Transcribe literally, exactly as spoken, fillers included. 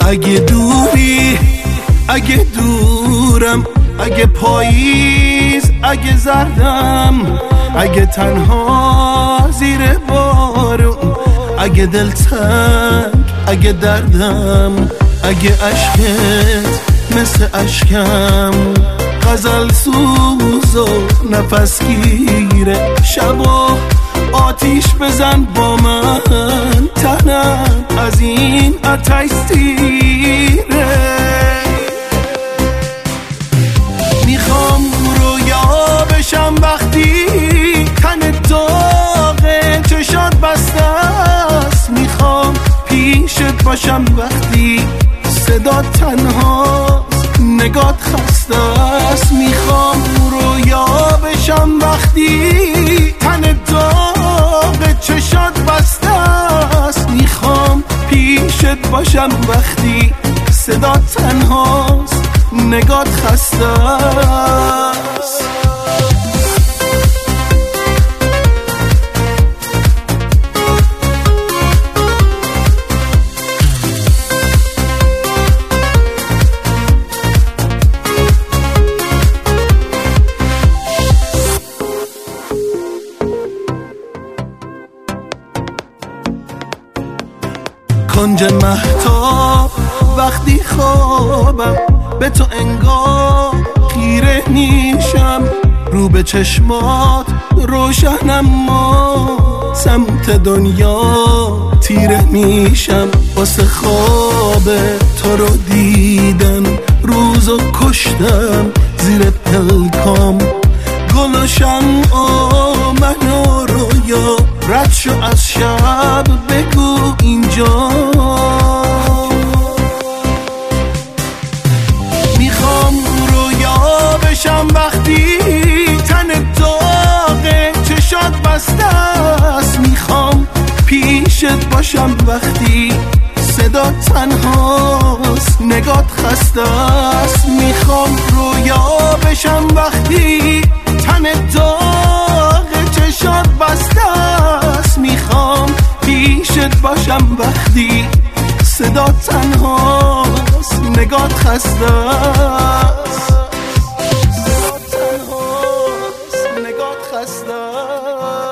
اگه دوری، اگه دورم، اگه پاییز، اگه زردم، اگه تنها زیر بارون، اگه دلتنگ، اگه دردم، اگه عشقت مثل عشقم غزل سوز و نفس گیره، شبا آتیش بزن با من، تنم از این آتش سیره. میخوام رویا بشم وقتی تن داغ چشات بسته است، میخوام پیشت باشم وقتی صدا تنهاست نگات خسته است، میخوام رویا بشم وقتی تن داغ چشات بسته است، میخوام پیشت باشم وقتی صدا تنهاست نگات خسته است. کنج مهتاب وقتی خوابم به تو انگار خیره میشم، رو به چشمات روشنم ما سمت دنیا تیره میشم، واسه خواب تو رو دیدن روزو کشتم زیر پلکام، گل و شمع من و رویا رد شو از شب بگو اینجا. میخوام رویا بشم وقتی تن داغ چشات بسته است، میخوام پیشت باشم وقتی صدا تنهاست نگات خسته است، میخوام رویا بشم وقتی تن داغ چشات بسته است، میخوام پیشت باشم وقتی صدا تنهاست نگات خسته است، صدا تنهاست نگات خسته است.